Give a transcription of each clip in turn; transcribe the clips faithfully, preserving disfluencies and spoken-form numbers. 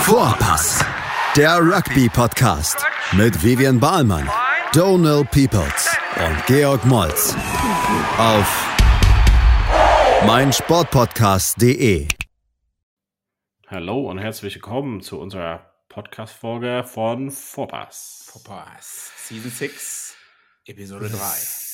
Vorpass, der Rugby-Podcast mit Vivian Bahlmann, Donald Peoples und Georg Moltz auf meinsportpodcast punkt de. Hallo und herzlich willkommen zu unserer Podcast-Folge von Vorpass. Vorpass, Season sechs, Episode drei.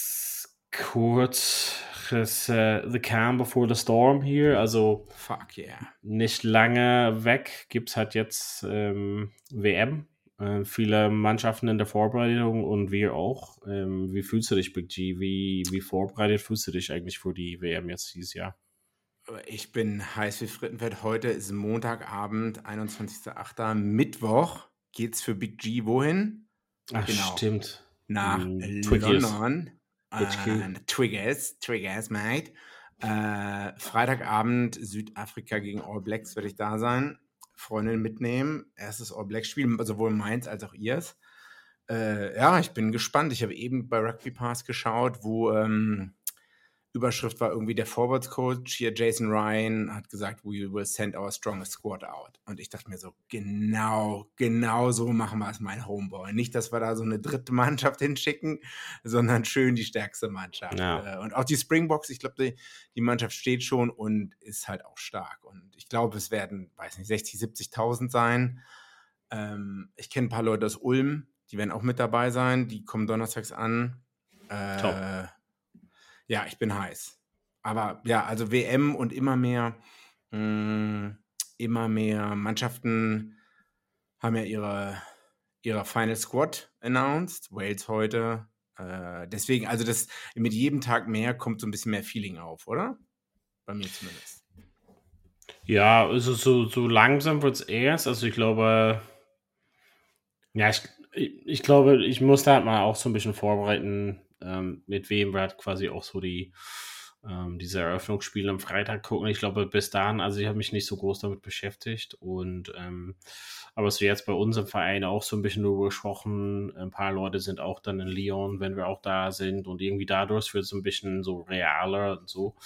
Kurz ist uh, The Calm Before the Storm hier, also Fuck yeah. Nicht lange weg gibt es halt jetzt ähm, W M. Äh, viele Mannschaften in der Vorbereitung und wir auch. Ähm, wie fühlst du dich, Big G? Wie, wie vorbereitet fühlst du dich eigentlich für die W M jetzt dieses Jahr? Ich bin heiß wie Frittenfett. Heute ist Montagabend, einundzwanzigster achter Mittwoch geht's für Big G wohin? Ach, genau. Stimmt. Nach Mm, London. H Q. Äh, Triggers, Triggers, mate. Äh, Freitagabend Südafrika gegen All Blacks werde ich da sein. Freundin mitnehmen. Erstes All Blacks Spiel, sowohl meins als auch ihrs. Äh, ja, ich bin gespannt. Ich habe eben bei Rugby Pass geschaut, wo ähm, Überschrift war irgendwie der Forwards Coach hier, Jason Ryan, hat gesagt, we will send our strongest squad out. Und ich dachte mir so, genau, genau so machen wir es, mein Homeboy. Nicht, dass wir da so eine dritte Mannschaft hinschicken, sondern schön die stärkste Mannschaft. Ja. Und auch die Springboks, ich glaube, die, die Mannschaft steht schon und ist halt auch stark. Und ich glaube, es werden, weiß nicht, sechzig, siebzigtausend sein. Ähm, ich kenne ein paar Leute aus Ulm, die werden auch mit dabei sein. Die kommen donnerstags an. Äh, Top. Ja, ich bin heiß. Aber ja, also W M und immer mehr, mh, immer mehr Mannschaften haben ja ihre, ihre Final Squad announced. Wales heute. Äh, deswegen, also das mit jedem Tag mehr kommt so ein bisschen mehr Feeling auf, oder? Bei mir zumindest. Ja, also so, so langsam wird es erst. Also ich glaube, ja, ich, ich, ich glaube, ich muss da halt mal auch so ein bisschen vorbereiten, ähm, mit wem wir halt quasi auch so die ähm, diese Eröffnungsspiele am Freitag gucken. Ich glaube, bis dahin, also ich habe mich nicht so groß damit beschäftigt und ähm, aber es wird jetzt bei uns im Verein auch so ein bisschen darüber gesprochen. Ein paar Leute sind auch dann in Lyon, wenn wir auch da sind und irgendwie dadurch wird es ein bisschen so realer und so.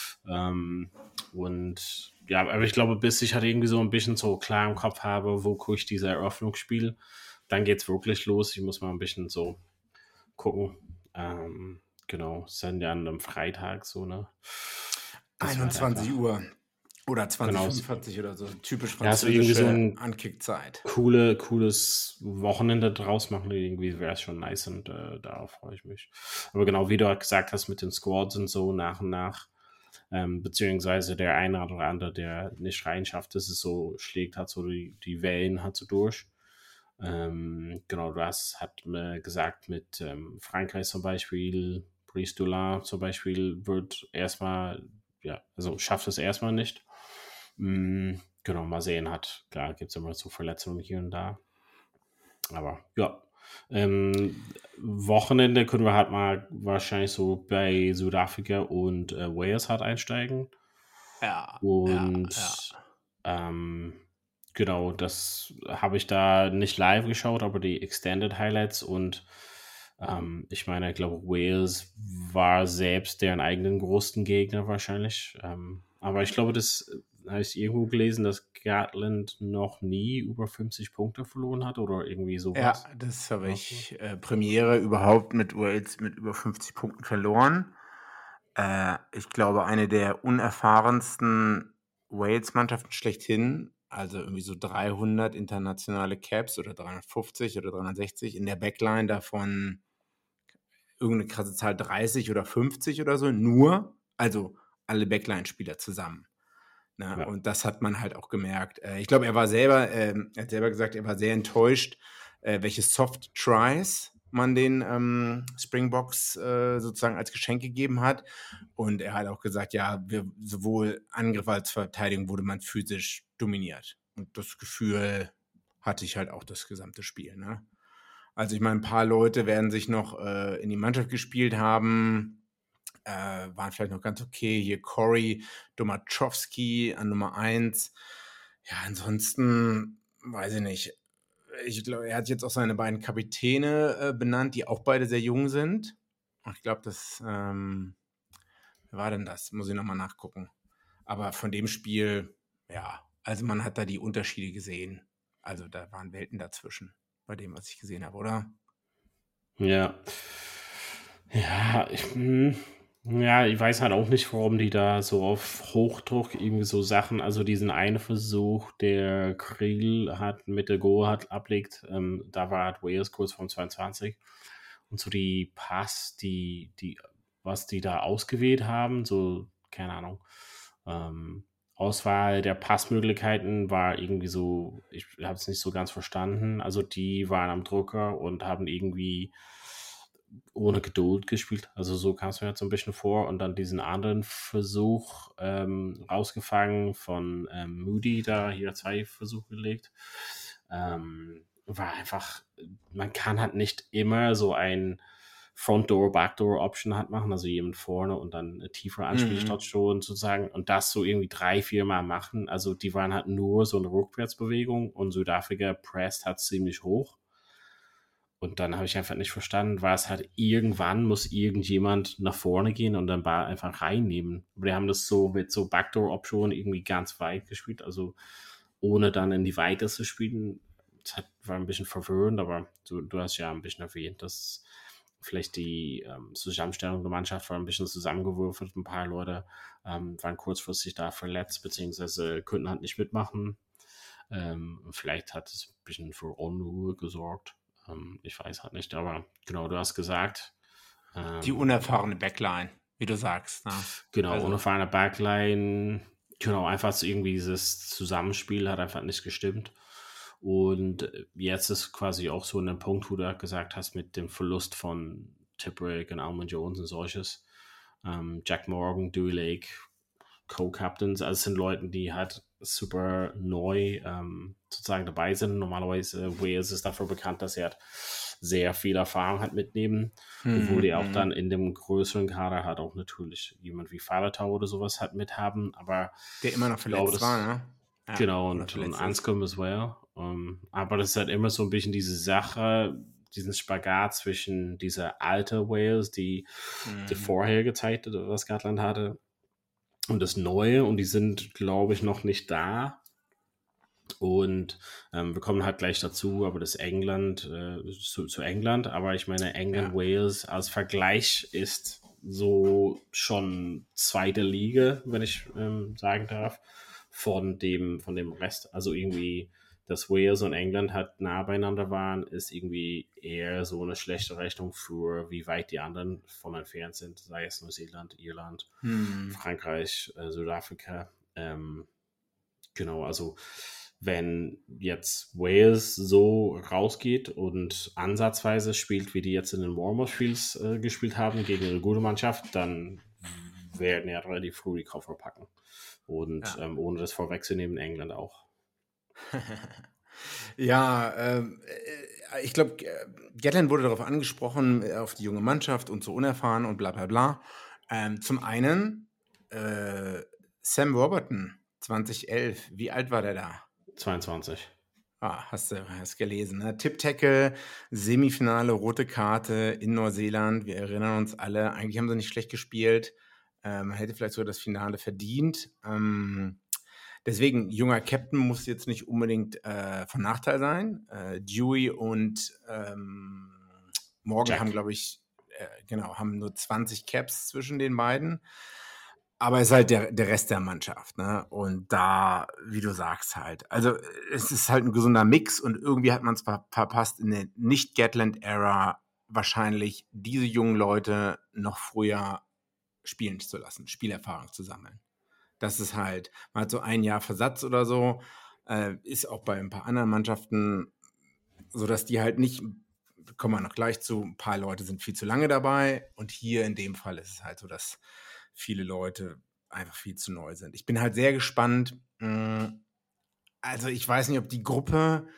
Ähm, und ja, aber ich glaube, bis ich halt irgendwie so ein bisschen so klar im Kopf habe, wo gucke ich diese Eröffnungsspiel, dann geht's wirklich los. Ich muss mal ein bisschen so gucken. Ähm, genau, es ist dann ja am Freitag so, ne? Das wird einundzwanzig einfach- Uhr oder zwanzig Uhr Genau. fünfundvierzig oder so. Typisch Ja, so irgendwie französische so ein- Ankickzeit. Coole, cooles Wochenende draus machen, irgendwie wäre es schon nice und äh, darauf freue ich mich. Aber genau, wie du halt gesagt hast, mit den Squads und so nach und nach, ähm, beziehungsweise der eine oder andere, der nicht reinschafft, dass es so schlägt, hat so die, die Wellen hat so durch. Ähm, genau, du hast hat mir gesagt, mit ähm, Frankreich zum Beispiel, Brice Dulin zum Beispiel wird erstmal, ja, also schafft es erstmal nicht. Mm, genau, mal sehen hat. Klar, gibt es immer so Verletzungen hier und da. Aber ja, ähm, Wochenende können wir halt mal wahrscheinlich so bei Südafrika und äh, Wales halt einsteigen. Ja, Und ja, ähm, genau, das habe ich da nicht live geschaut, aber die Extended Highlights und ähm, ich meine, ich glaube, Wales war selbst deren eigenen größten Gegner wahrscheinlich. Ähm, aber ich glaube, das habe ich irgendwo gelesen, dass Gatland noch nie über fünfzig Punkte verloren hat oder irgendwie ja. sowas. Ja, das habe ich äh, Premiere überhaupt mit Wales mit über fünfzig Punkten verloren. Äh, ich glaube, eine der unerfahrensten Wales-Mannschaften schlechthin, also irgendwie so dreihundert internationale Caps oder dreihundertfünfzig oder dreihundertsechzig in der Backline, davon irgendeine krasse Zahl dreißig oder fünfzig oder so, nur, also alle Backline-Spieler zusammen. Ne? Ja. Und das hat man halt auch gemerkt. Äh, ich glaube, er war selber, ähm, er hat selber gesagt, er war sehr enttäuscht, äh, welche Soft Tries man den ähm, Springboks äh, sozusagen als Geschenk gegeben hat. Und er hat auch gesagt, ja, wir, sowohl Angriff als Verteidigung wurde man physisch dominiert. Und das Gefühl hatte ich halt auch das gesamte Spiel. Ne? Also ich meine, ein paar Leute werden sich noch äh, in die Mannschaft gespielt haben, äh, waren vielleicht noch ganz okay. Hier Corey Domachowski an Nummer eins. Ja, ansonsten weiß ich nicht. Ich glaube, er hat jetzt auch seine beiden Kapitäne äh, benannt, die auch beide sehr jung sind. Ich glaube, das, ähm, wer war denn das? Muss ich nochmal nachgucken. Aber von dem Spiel, ja, also man hat da die Unterschiede gesehen. also da waren Welten dazwischen, bei dem, was ich gesehen habe, oder? Ja. Ja, ich, hm, ja, ich weiß halt auch nicht, warum die da so auf Hochdruck irgendwie so Sachen, also diesen einen Versuch, der Kriel hat mit der Goal hat ablegt, ähm, da war halt Wales kurz vor zweiundzwanzig und so die Pass, die, die, was die da ausgewählt haben, so, keine Ahnung, ähm, Auswahl der Passmöglichkeiten war irgendwie so, ich habe es nicht so ganz verstanden. Also die waren am Drucker und haben irgendwie ohne Geduld gespielt. Also so kam es mir jetzt so ein bisschen vor. Und dann diesen anderen Versuch ähm, rausgefangen von ähm, Moody, da hier zwei Versuche gelegt. Ähm, war einfach, man kann halt nicht immer so ein Front-Door, Backdoor-Option halt machen, also jemand vorne und dann eine tiefere Anspielstation mhm. sozusagen und das so irgendwie drei, vier Mal machen. Also die waren halt nur so eine Rückwärtsbewegung und Südafrika presst halt ziemlich hoch. Und dann habe ich einfach nicht verstanden, war es halt irgendwann muss irgendjemand nach vorne gehen und dann Ball einfach reinnehmen. Aber die haben das so mit so Backdoor-Option irgendwie ganz weit gespielt, also ohne dann in die Weite zu spielen. Das hat, war ein bisschen verwirrend, aber du, du hast ja ein bisschen erwähnt, dass vielleicht die ähm, Zusammenstellung der Mannschaft war ein bisschen zusammengewürfelt. Ein paar Leute ähm, waren kurzfristig da verletzt, beziehungsweise könnten halt nicht mitmachen. Ähm, vielleicht hat es ein bisschen für Unruhe gesorgt. Ähm, ich weiß halt nicht, aber genau, du hast gesagt. Ähm, die unerfahrene Backline, wie du sagst. Ne? Genau, also. unerfahrene Backline. Genau, einfach so irgendwie dieses Zusammenspiel hat einfach nicht gestimmt. Und jetzt ist quasi auch so ein Punkt, wo du gesagt hast, mit dem Verlust von Tipperick und Almond Jones und solches. Ähm, Jack Morgan, Dewey Lake, Co-Captains, also es sind Leute, die halt super neu ähm, sozusagen dabei sind. Normalerweise äh, Wales ist dafür bekannt, dass er halt sehr viel Erfahrung hat mitnehmen, hm, obwohl die auch hm. dann in dem größeren Kader halt auch natürlich jemand wie Falatau oder sowas hat mithaben, aber der immer noch verletzt glaube, war, ne? Ja, genau, und, und Anscombe as well. Um, aber das ist halt immer so ein bisschen diese Sache, diesen Spagat zwischen dieser alte Wales, die, mhm. die vorher gezeigt hat, was Scotland hatte, und das Neue. Und die sind, glaube ich, noch nicht da. Und ähm, wir kommen halt gleich dazu, aber das England, äh, zu, zu England. Aber ich meine, England-Wales ja. als Vergleich ist so schon zweite Liga, wenn ich ähm, sagen darf. Von dem, von dem Rest, also irgendwie, dass Wales und England halt nah beieinander waren, ist irgendwie eher so eine schlechte Rechnung für, wie weit die anderen von entfernt sind, sei es Neuseeland, Irland, hm. Frankreich, äh, Südafrika. Ähm, genau, also wenn jetzt Wales so rausgeht und ansatzweise spielt, wie die jetzt in den Warm-Up-Spiels äh, gespielt haben, gegen eine gute Mannschaft, dann werden ja relativ früh die Koffer packen. Und ja. ähm, ohne das vorwegzunehmen, England auch. ja, ähm, ich glaube, Gatland wurde darauf angesprochen, auf die junge Mannschaft und so unerfahren und bla bla bla. Ähm, zum einen, äh, Sam Robertson, zwanzig elf, wie alt war der da? zweiundzwanzig. Ah, hast du hast gelesen, ne? Tip-Tackle, Semifinale, rote Karte in Neuseeland. Wir erinnern uns alle, eigentlich haben sie nicht schlecht gespielt. Ähm, hätte vielleicht sogar das Finale verdient. Ähm, deswegen, junger Captain muss jetzt nicht unbedingt äh, von Nachteil sein. Äh, Dewey und ähm, Morgan Jack. haben, glaube ich, äh, genau, haben nur zwanzig Caps zwischen den beiden. Aber es ist halt der, der Rest der Mannschaft, ne? Und da, wie du sagst halt, also es ist halt ein gesunder Mix und irgendwie hat man es ver- verpasst, in der Nicht-Gatland-Ära wahrscheinlich diese jungen Leute noch früher spielen zu lassen, Spielerfahrung zu sammeln. Das ist halt, man hat so ein Jahr Versatz oder so, äh, ist auch bei ein paar anderen Mannschaften so, dass die halt nicht, kommen wir noch gleich zu, ein paar Leute sind viel zu lange dabei und hier in dem Fall ist es halt so, dass viele Leute einfach viel zu neu sind. Ich bin halt sehr gespannt. Also ich weiß nicht, ob die Gruppe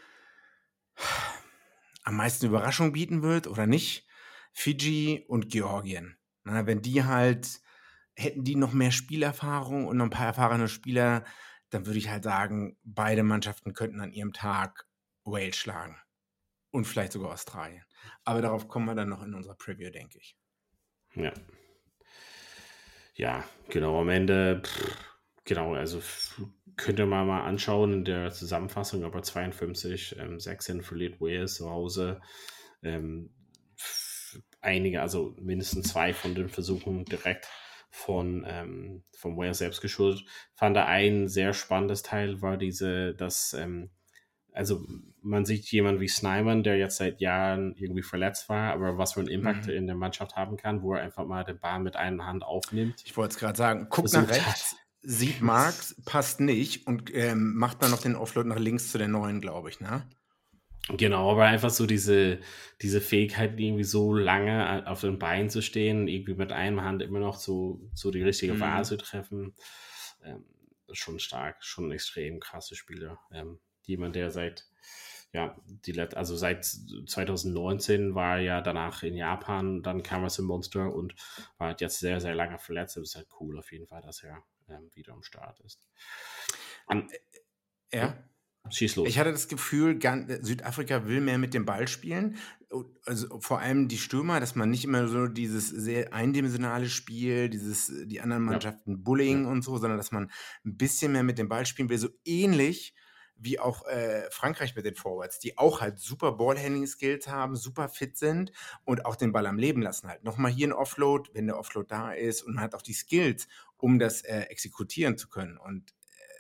am meisten Überraschung bieten wird oder nicht. Fiji und Georgien. Na, wenn die halt, hätten die noch mehr Spielerfahrung und noch ein paar erfahrene Spieler, dann würde ich halt sagen, beide Mannschaften könnten an ihrem Tag Wales schlagen. Und vielleicht sogar Australien. Aber darauf kommen wir dann noch in unserer Preview, denke ich. Ja. Ja, genau, am Ende, pff, genau, also könnt ihr mal, mal anschauen in der Zusammenfassung, aber zweiundfünfzig, ähm, sechzehn verliert Wales zu Hause. Ähm, einige, also mindestens zwei von den Versuchen direkt von, ähm, von Wales selbst geschuldet. Fand da ein sehr spannendes Teil war diese, dass, ähm, also man sieht jemanden wie Snyman, der jetzt seit Jahren irgendwie verletzt war, aber was für einen Impact Mhm. in der Mannschaft haben kann, wo er einfach mal den Ball mit einer Hand aufnimmt. Ich wollte es gerade sagen, guckt nach Versucht hat. rechts, sieht Marx, passt nicht und ähm, macht dann noch den Offload nach links zu der neuen, glaube ich, ne? Genau, aber einfach so diese, diese Fähigkeit, irgendwie so lange auf den Beinen zu stehen, irgendwie mit einer Hand immer noch so, so die richtige Mhm. Wahl zu treffen, ähm, ist schon stark, schon ein extrem krasser Spieler. Ähm, jemand, der seit, ja, die Let also seit zwanzig neunzehn war er ja danach in Japan, dann kam er zum Monster und war halt jetzt sehr, sehr lange verletzt. Das ist halt cool auf jeden Fall, dass er ähm, wieder am Start ist. An, Ja. ja, schieß los. Ich hatte das Gefühl, gan- Südafrika will mehr mit dem Ball spielen. Also vor allem die Stürmer, dass man nicht immer so dieses sehr eindimensionale Spiel, dieses die anderen Ja. Mannschaften Bullying Ja. und so, sondern dass man ein bisschen mehr mit dem Ball spielen will. So ähnlich wie auch äh, Frankreich mit den Forwards, die auch halt super Ballhandling-Skills haben, super fit sind und auch den Ball am Leben lassen halt. Nochmal hier ein Offload, wenn der Offload da ist und man hat auch die Skills, um das äh, exekutieren zu können. Und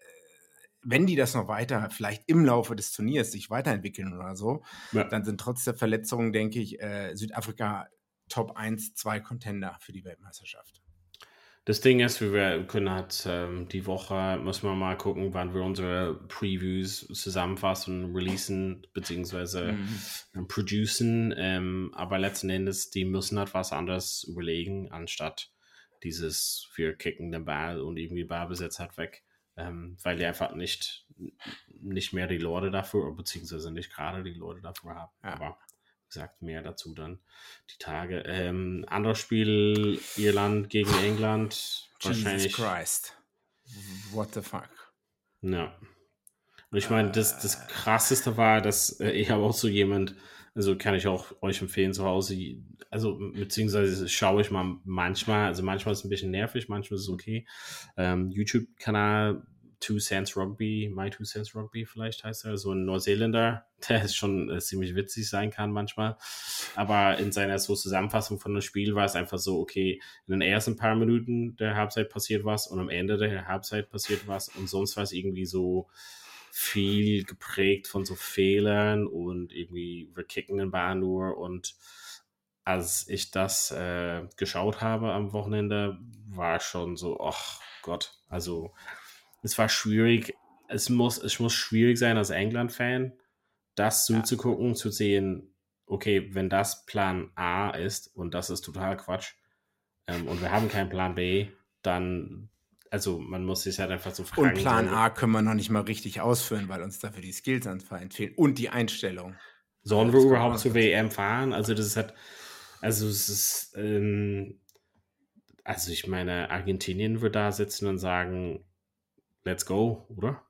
wenn die das noch weiter, vielleicht im Laufe des Turniers sich weiterentwickeln oder so, Ja. dann sind trotz der Verletzungen, denke ich, äh, Südafrika Top eins, zwei Contender für die Weltmeisterschaft. Das Ding ist, wir können halt ähm, die Woche, müssen wir mal gucken, wann wir unsere Previews zusammenfassen, releasen, beziehungsweise Mhm. ähm, producen. Ähm, aber letzten Endes, die müssen halt was anderes überlegen, anstatt dieses, wir kicken den Ball und irgendwie Ballbesitz halt weg. Ähm, weil die einfach nicht, nicht mehr die Leute dafür, beziehungsweise nicht gerade die Leute dafür haben. Ja. Aber wie gesagt, mehr dazu dann die Tage. Ähm, anderes Spiel, Irland gegen England. Jesus Wahrscheinlich. Christ. What the fuck? Ja. Und ich meine, das, das Krasseste war, dass äh, ich habe auch so jemand, also kann ich auch euch empfehlen zu Hause, also beziehungsweise schaue ich mal manchmal, also manchmal ist es ein bisschen nervig, manchmal ist es okay. Ähm, YouTube-Kanal Two Cents Rugby, My Two Cents Rugby vielleicht heißt er, so ein Neuseeländer, der ist schon äh, ziemlich witzig sein kann manchmal. Aber in seiner so Zusammenfassung von dem Spiel war es einfach so, okay, in den ersten paar Minuten der Halbzeit passiert was und am Ende der Halbzeit passiert was und sonst war es irgendwie so viel geprägt von so Fehlern und irgendwie wir kicken den Ball nur und als ich das äh, geschaut habe am Wochenende, war schon so, ach Gott, also es war schwierig, es muss, es muss schwierig sein als England-Fan, das zuzugucken, ja. zu sehen, okay, wenn das Plan A ist und das ist total Quatsch ähm, und wir haben keinen Plan B, dann also man muss sich halt einfach so fragen. Und Plan A können wir noch nicht mal richtig ausführen, weil uns dafür die Skills anfallen fehlen und die Einstellung. Sollen wir überhaupt zur W M fahren? Also das hat, also es ist, ähm, also ich meine, Argentinien wird da sitzen und sagen, let's go, oder?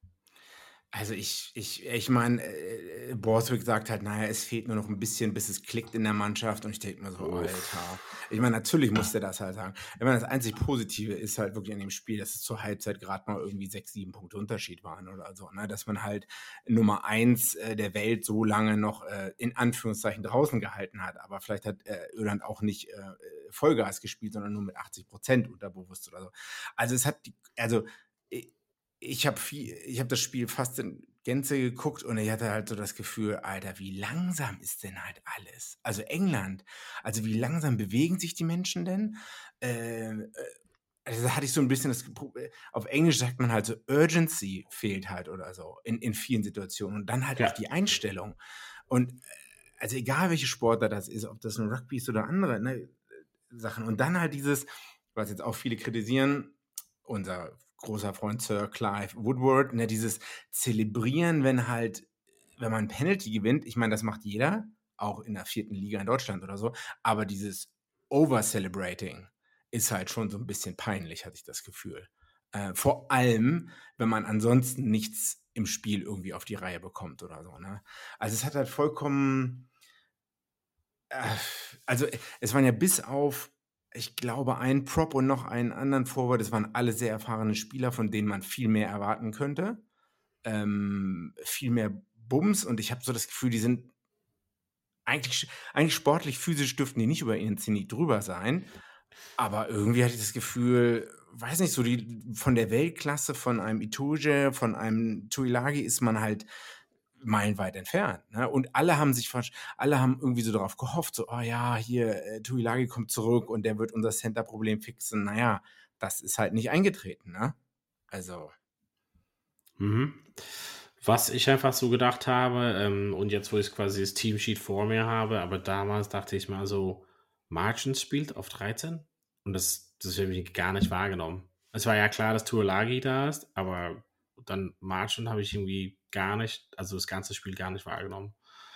Also ich, ich, ich meine, äh, Borthwick sagt halt, naja, es fehlt nur noch ein bisschen, bis es klickt in der Mannschaft und ich denke mir so, Uff. Alter. Ich meine, natürlich muss der das halt sagen. Ich meine, das einzig Positive ist halt wirklich an dem Spiel, dass es zur Halbzeit gerade mal irgendwie sechs, sieben Punkte Unterschied waren oder so, ne? Dass man halt Nummer eins äh, der Welt so lange noch äh, in Anführungszeichen draußen gehalten hat, aber vielleicht hat äh, Irland auch nicht äh, Vollgas gespielt, sondern nur mit achtzig Prozent unterbewusst oder so. Also es hat, die, also ich, Ich habe viel, ich habe das Spiel fast in Gänze geguckt und ich hatte halt so das Gefühl, Alter, wie langsam ist denn halt alles? Also England, also wie langsam bewegen sich die Menschen denn? Äh, also da hatte ich so ein bisschen das, auf Englisch sagt man halt so, Urgency fehlt halt oder so in, in vielen Situationen und dann halt Ja. auch die Einstellung. Und also egal welche Sportler das ist, ob das ein Rugby ist oder andere ne, Sachen und dann halt dieses, was jetzt auch viele kritisieren, unser großer Freund Sir Clive Woodward, ne, dieses Zelebrieren, wenn halt, wenn man ein Penalty gewinnt, ich meine, das macht jeder, auch in der vierten Liga in Deutschland oder so, aber dieses Over-Celebrating ist halt schon so ein bisschen peinlich, hatte ich das Gefühl. Äh, vor allem, wenn man ansonsten nichts im Spiel irgendwie auf die Reihe bekommt oder so, ne? Also es hat halt vollkommen, äh, also es waren ja bis auf ich glaube, ein Prop und noch einen anderen Forward, das waren alle sehr erfahrene Spieler, von denen man viel mehr erwarten könnte. Ähm, viel mehr Bums und ich habe so das Gefühl, die sind eigentlich, eigentlich sportlich, physisch dürften die nicht über ihren Zenit drüber sein, aber irgendwie hatte ich das Gefühl, weiß nicht, so die von der Weltklasse von einem Itoje, von einem Tuilagi ist man halt meilenweit entfernt. Ne? Und alle haben sich, versch- alle haben irgendwie so darauf gehofft, so, oh ja, hier, äh, Tuilagi kommt zurück und der wird unser Center-Problem fixen. Naja, das ist halt nicht eingetreten, ne? Also, Mhm. Was ich einfach so gedacht habe, ähm, und jetzt, wo ich quasi das Teamsheet vor mir habe, aber damals dachte ich mal so, Marchand spielt auf dreizehn und das, das habe ich gar nicht wahrgenommen. Es war ja klar, dass Tuolagi da ist, aber dann Marchand habe ich irgendwie gar nicht, also das ganze Spiel gar nicht wahrgenommen.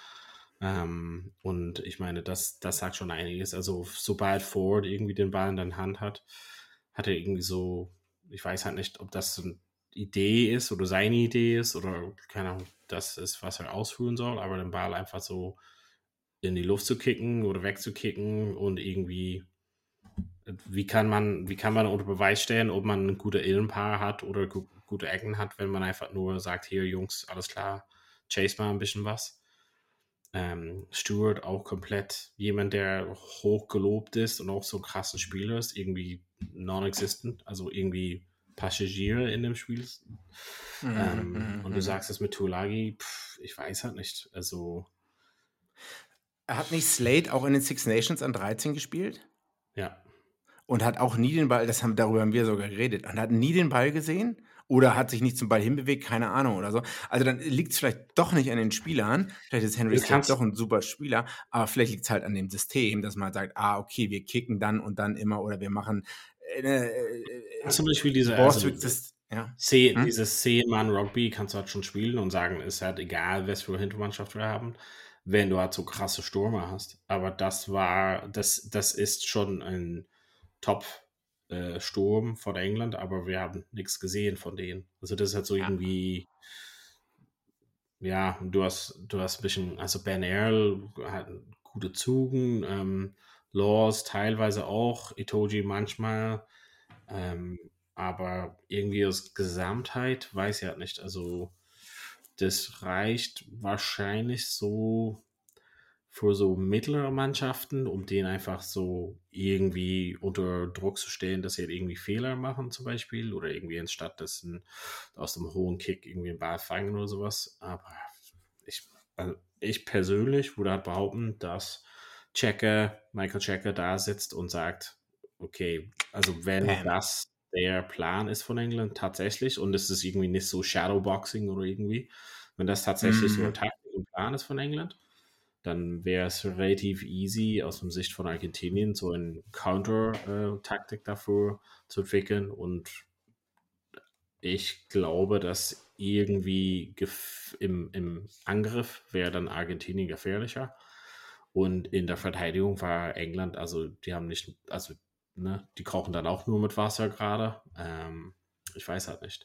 Ähm, und ich meine, das, das sagt schon einiges. Also, sobald Ford irgendwie den Ball in der Hand hat, hat er irgendwie so, ich weiß halt nicht, ob das so eine Idee ist oder seine Idee ist oder keine Ahnung, das ist, was er ausführen soll, aber den Ball einfach so in die Luft zu kicken oder wegzukicken und irgendwie, wie kann man, wie kann man unter Beweis stellen, ob man ein guter Innenpaar hat oder gu gute Ecken hat, wenn man einfach nur sagt, hier Jungs, alles klar, chase mal ein bisschen was. Ähm, Stewart auch komplett jemand, der hoch gelobt ist und auch so ein krasser Spieler ist, irgendwie non-existent, also irgendwie Passagier in dem Spiel. mhm, Ähm, mhm, und du mhm. sagst es mit Tuolagi, pff, ich weiß halt nicht. Also, Hat nicht Slade auch in den Six Nations an dreizehn gespielt? ja. Und hat auch nie den Ball, das haben, darüber haben wir sogar geredet, und hat nie den Ball gesehen oder hat sich nicht zum Ball hinbewegt, keine Ahnung oder so. Also dann liegt es vielleicht doch nicht an den Spielern, vielleicht ist Henry Du Slade doch kannst, ein super Spieler, aber vielleicht liegt es halt an dem System, dass man halt sagt, ah, okay, wir kicken dann und dann immer oder wir machen äh, äh, zum Beispiel diese, also Borswick, ja. C, Hm? dieses zehn-Mann-Rugby kannst du halt schon spielen und sagen, ist halt egal, was für eine Hintermannschaft wir haben, wenn du halt so krasse Stürmer hast. Aber das war, das, das ist schon ein Top-Sturm von England, aber wir haben nichts gesehen von denen. Also das ist halt so Ja. irgendwie, ja, du hast, du hast ein bisschen, also Ben Earl hat gute Zügen, ähm, Laws teilweise auch, Itoji manchmal, ähm, aber irgendwie als Gesamtheit weiß ich halt nicht. Also das reicht wahrscheinlich so für so mittlere Mannschaften, um denen einfach so irgendwie unter Druck zu stellen, dass sie halt irgendwie Fehler machen zum Beispiel oder irgendwie anstatt dass ein, aus dem hohen Kick irgendwie einen Ball fangen oder sowas. Aber ich, also ich persönlich würde halt behaupten, dass Checker, Michael Checker da sitzt und sagt, okay, also wenn Bam. das der Plan ist von England tatsächlich und es ist irgendwie nicht so Shadowboxing oder irgendwie, wenn das tatsächlich so ein Mhm. Taktik und Plan ist von England, dann wäre es relativ easy aus dem Sicht von Argentinien so eine Counter-Taktik dafür zu entwickeln und ich glaube, dass irgendwie gef- im, im Angriff wäre dann Argentinien gefährlicher und in der Verteidigung war England, also die haben nicht, also ne, die kochen dann auch nur mit Wasser gerade. Ähm, ich weiß halt nicht.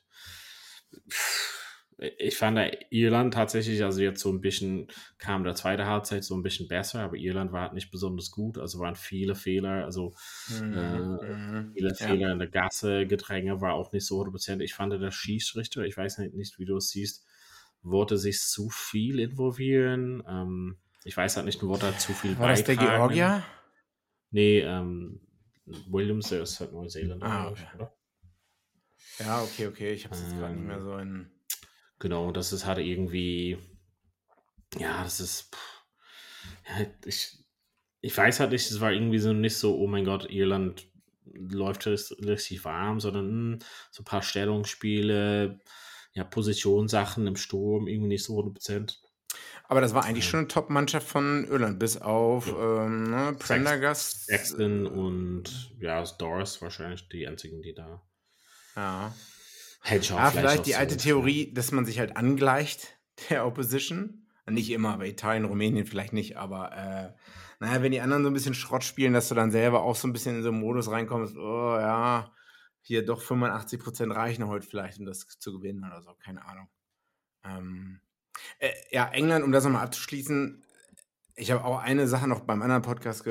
Ich fand Irland tatsächlich, also jetzt so ein bisschen, kam der zweite Halbzeit so ein bisschen besser, aber Irland war halt nicht besonders gut, also waren viele Fehler, also Mhm. äh, Mhm. viele Ja. Fehler in der Gasse, Gedränge war auch nicht so hundert Prozent. Ich fand der Schiedsrichter, ich weiß nicht, nicht wie du es siehst, wollte sich zu viel involvieren. Ähm, ich weiß halt nicht, wollte er zu viel War das der beitragen. Georgier? Nee, ähm, Williams, der ist halt Neuseeländer, Ah, glaube okay. ich, oder? Ja, okay, okay. Ich habe es jetzt gerade nicht mehr Ähm, so in. genau, das ist halt irgendwie, ja, das ist, pff, ja, ich, ich weiß halt nicht, es war irgendwie so nicht so, oh mein Gott, Irland läuft richtig warm, sondern mh, so ein paar Stellungsspiele, ja, Positionssachen im Sturm, irgendwie nicht so hundert Prozent. Aber das war eigentlich Ähm, schon eine Top-Mannschaft von Irland, bis auf ja. ähm, ne, Sex, Prendergast. Sexton Äh, und ja, Doris wahrscheinlich die einzigen, die da. ja. Henshaw Ah, vielleicht vielleicht auch die alte so. Ja. Theorie, dass man sich halt angleicht der Opposition. Nicht immer, aber Italien, Rumänien vielleicht nicht, aber äh, naja, wenn die anderen so ein bisschen Schrott spielen, dass du dann selber auch so ein bisschen in so einen Modus reinkommst, oh ja, hier doch fünfundachtzig Prozent reichen heute vielleicht, um das zu gewinnen oder so, keine Ahnung. Ähm, äh, ja, England, um das nochmal abzuschließen, ich habe auch eine Sache noch beim anderen Podcast gehört,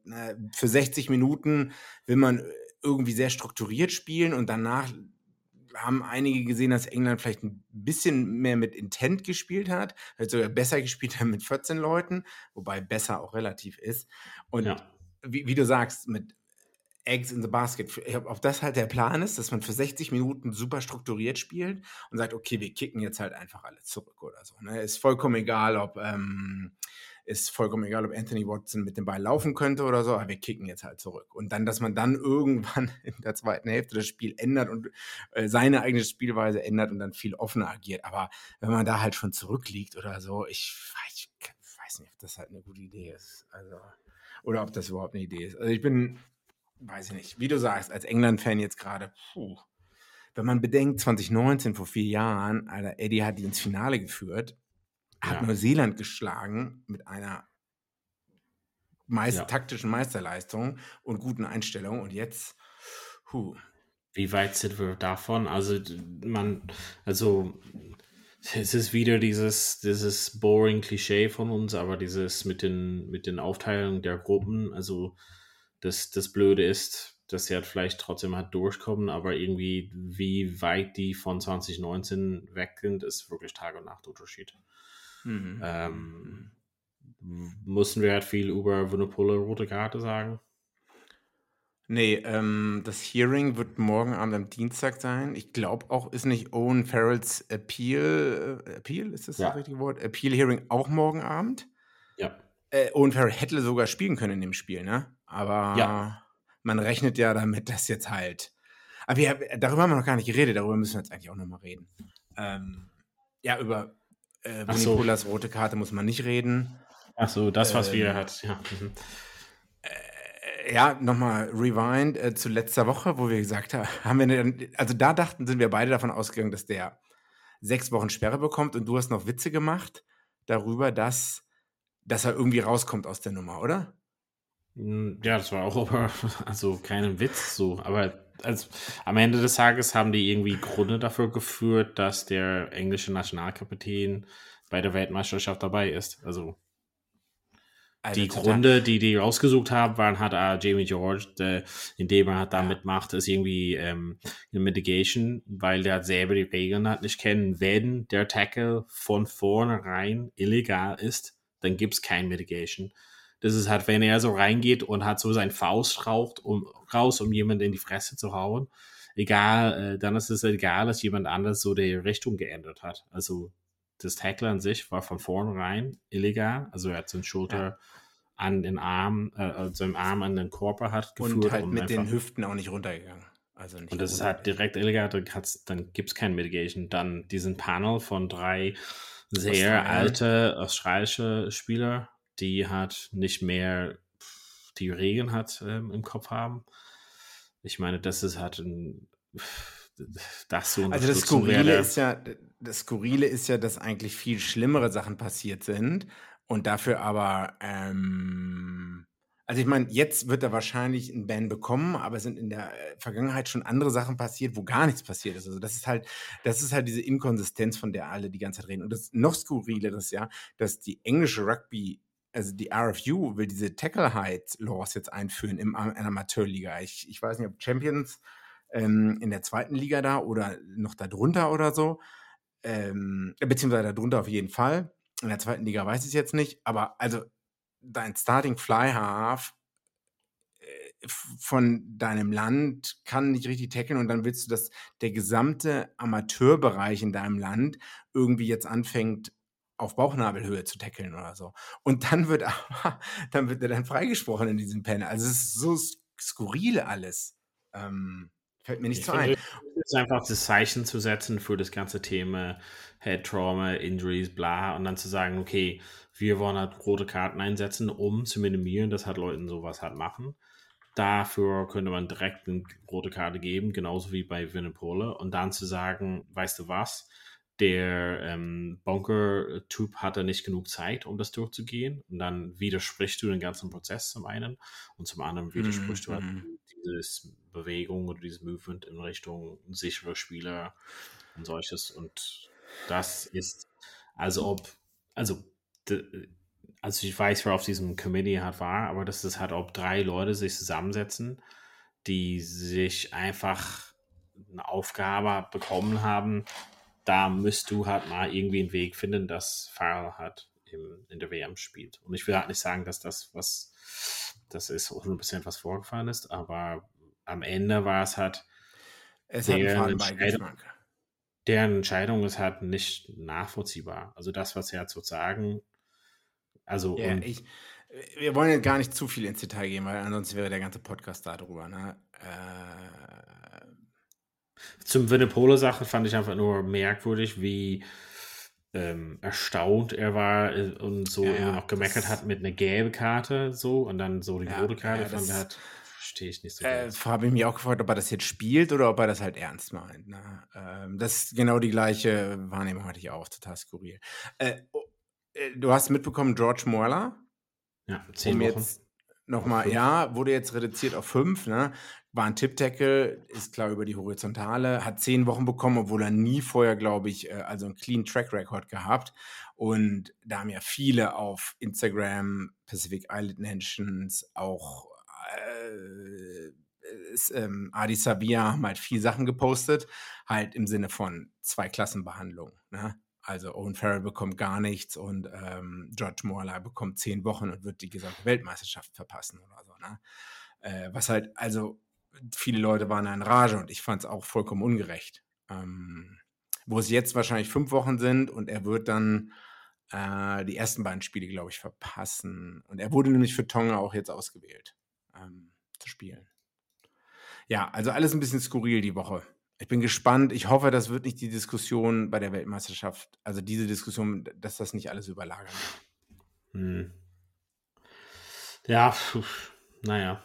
äh, für sechzig Minuten will man irgendwie sehr strukturiert spielen und danach haben einige gesehen, dass England vielleicht ein bisschen mehr mit Intent gespielt hat, vielleicht sogar besser gespielt hat mit vierzehn Leuten, wobei besser auch relativ ist. Und Ja. wie, wie du sagst, mit Eggs in the Basket, ob das halt der Plan ist, dass man für sechzig Minuten super strukturiert spielt und sagt, okay, wir kicken jetzt halt einfach alle zurück oder so. Ne? Ist vollkommen egal, ob ähm, ist vollkommen egal, ob Anthony Watson mit dem Ball laufen könnte oder so, aber wir kicken jetzt halt zurück. Und dann, dass man dann irgendwann in der zweiten Hälfte das Spiel ändert und äh, seine eigene Spielweise ändert und dann viel offener agiert. Aber wenn man da halt schon zurückliegt oder so, ich, ich weiß nicht, ob das halt eine gute Idee ist. Also, oder ob das überhaupt eine Idee ist. Also ich bin, weiß ich nicht, wie du sagst, als England-Fan jetzt gerade, puh, wenn man bedenkt, zwanzig neunzehn, vor vier Jahren, Alter, Eddie hat die ins Finale geführt, hat Ja. Neuseeland geschlagen mit einer meist, Ja. taktischen Meisterleistung und guten Einstellungen und jetzt, huh. Wie weit sind wir davon? Also man, also es ist wieder dieses, dieses boring Klischee von uns, aber dieses mit den, mit den Aufteilungen der Gruppen, also das, das Blöde ist, dass sie halt vielleicht trotzdem halt durchkommen, aber irgendwie wie weit die von zwanzig neunzehn weg sind, ist wirklich Tag- und Nachtunterschied. Mhm. Ähm, mussten wir halt viel über Vunipola rote Karte sagen? Nee, ähm, das Hearing wird morgen Abend am Dienstag sein. Ich glaube auch, ist nicht Owen Farrells Appeal, äh, Appeal, ist das Ja. das richtige Wort? Appeal Hearing auch morgen Abend? Ja. Äh, Owen Farrell hätte sogar spielen können in dem Spiel, ne? Aber Ja. man rechnet ja damit, dass jetzt halt. Aber wir, darüber haben wir noch gar nicht geredet, darüber müssen wir jetzt eigentlich auch nochmal reden. Ähm, ja, über äh, Ach so. Vunipolas rote Karte muss man nicht reden. Ach so, das, was Ähm, wir hat, ja. Mhm. Äh, ja, nochmal Rewind äh, zu letzter Woche, wo wir gesagt haben, haben wir eine, also da dachten, sind wir beide davon ausgegangen, dass der sechs Wochen Sperre bekommt und du hast noch Witze gemacht darüber, dass, dass er irgendwie rauskommt aus der Nummer, oder? Ja, das war auch aber, also kein Witz so, aber also, am Ende des Tages haben die irgendwie Gründe dafür geführt, dass der englische Nationalkapitän bei der Weltmeisterschaft dabei ist. Also Alter, die total. Gründe, die die rausgesucht haben, waren halt ah, Jamie George, der, indem er halt da Ja. mitmacht, ist irgendwie ähm, eine Mitigation, weil der halt selber die Regeln halt nicht kennen. Wenn der Tackle von vornherein illegal ist, dann gibt es kein Mitigation. Das ist halt, wenn er so reingeht und hat so seinen Faust raucht, um, raus, um jemanden in die Fresse zu hauen, egal, äh, dann ist es egal, dass jemand anders so die Richtung geändert hat. Also das Tackle an sich war von vornherein illegal. Also er hat seine Schulter Ja. an den Arm, äh, also im Arm an den Körper hat geführt. Und halt und mit einfach, den Hüften auch nicht runtergegangen. Also nicht und das ist runter. halt direkt illegal, dann, dann gibt es kein Mitigation. Dann diesen Panel von drei sehr Australien. alte australische Spieler, die halt nicht mehr die Regeln hat ähm, im Kopf haben. Ich meine, das ist halt ein das so Also das unterstützen Skurrile werde. ist ja, das Skurrile ist ja, dass eigentlich viel schlimmere Sachen passiert sind und dafür aber, ähm, also ich meine, jetzt wird er wahrscheinlich einen Ban bekommen, aber es sind in der äh, Vergangenheit schon andere Sachen passiert, wo gar nichts passiert ist. Also das ist halt, das ist halt diese Inkonsistenz, von der alle die ganze Zeit reden. Und das noch Skurrilere ist ja, dass die englische Rugby, also die R F U will diese Tackle Height Laws jetzt einführen im Am- in der Amateurliga. Ich, ich weiß nicht, ob Champions ähm, in der zweiten Liga da oder noch da drunter oder so, ähm, beziehungsweise da drunter auf jeden Fall. In der zweiten Liga weiß ich es jetzt nicht, aber also dein Starting Fly Half äh, f- von deinem Land kann nicht richtig tackeln und dann willst du, dass der gesamte Amateurbereich in deinem Land irgendwie jetzt anfängt, auf Bauchnabelhöhe zu tackeln oder so. Und dann wird aber, dann wird er dann freigesprochen in diesem Panel. Also es ist so sk- skurril alles. Ähm, fällt mir nicht Ich so finde, ein. es ist einfach das Zeichen zu setzen für das ganze Thema Head Trauma, Injuries, bla, und dann zu sagen, okay, wir wollen halt rote Karten einsetzen, um zu minimieren, dass halt Leuten sowas halt machen. Dafür könnte man direkt eine rote Karte geben, genauso wie bei Vunipola, und dann zu sagen, weißt du was, der ähm, Bunker-Typ hatte nicht genug Zeit, um das durchzugehen, und dann widersprichst du den ganzen Prozess zum einen und zum anderen widersprichst du halt Mhm. diese Bewegung oder dieses Movement in Richtung sichere Spieler und solches, und das ist, also ob, also d- also ich weiß, wer auf diesem Committee halt war, aber das ist halt, ob drei Leute sich zusammensetzen, die sich einfach eine Aufgabe bekommen haben, da müsst du halt mal irgendwie einen Weg finden, dass Farrell halt im, in der W M spielt. Und ich will halt nicht sagen, dass das was, das ist hundert Prozent was vorgefallen ist, aber am Ende war es halt, Es hat einen deren faden Entscheidung, Beigeschmack. deren Entscheidung ist halt nicht nachvollziehbar. Also das, was er hat zu sagen, also Ja, und ich, wir wollen jetzt gar nicht zu viel ins Detail gehen, weil ansonsten wäre der ganze Podcast darüber. Ne? Äh, zum Winnipole-Sache fand ich einfach nur merkwürdig, wie ähm, erstaunt er war äh, und so Ja, immer ja, noch gemeckert das- hat mit einer gelben Karte so und dann so die Ja, rote Karte ja, fand das- er halt, verstehe ich nicht so Äh, ganz. habe ich mich auch gefragt, ob er das jetzt spielt oder ob er das halt ernst meint. Ne? Ähm, das ist genau die gleiche Wahrnehmung hatte ich auch, total skurril. Äh, oh, äh, du hast mitbekommen, George Morla, Ja, zehn um Wochen. jetzt nochmal, fünf. ja, wurde jetzt reduziert auf fünf, ne? War ein Tip-Tackle, ist klar über die Horizontale, hat zehn Wochen bekommen, obwohl er nie vorher, glaube ich, äh, also einen clean Track Record gehabt. Und da haben ja viele auf Instagram, Pacific Island Nations, auch äh, ist, ähm, Adi Savia haben halt viel Sachen gepostet, halt im Sinne von Zweiklassenbehandlung, ne? Also Owen Farrell bekommt gar nichts und ähm, George Morla bekommt zehn Wochen und wird die gesamte Weltmeisterschaft verpassen oder so. Ne? Äh, was halt, also viele Leute waren in Rage und ich fand es auch vollkommen ungerecht. Ähm, wo es jetzt wahrscheinlich fünf Wochen sind und er wird dann äh, die ersten beiden Spiele, glaube ich, verpassen. Und er wurde nämlich für Tonga auch jetzt ausgewählt, ähm, zu spielen. Ja, also alles ein bisschen skurril die Woche. Ich bin gespannt. Ich hoffe, das wird nicht die Diskussion bei der Weltmeisterschaft, also diese Diskussion, dass das nicht alles überlagern wird. Hm. Ja, pf, naja.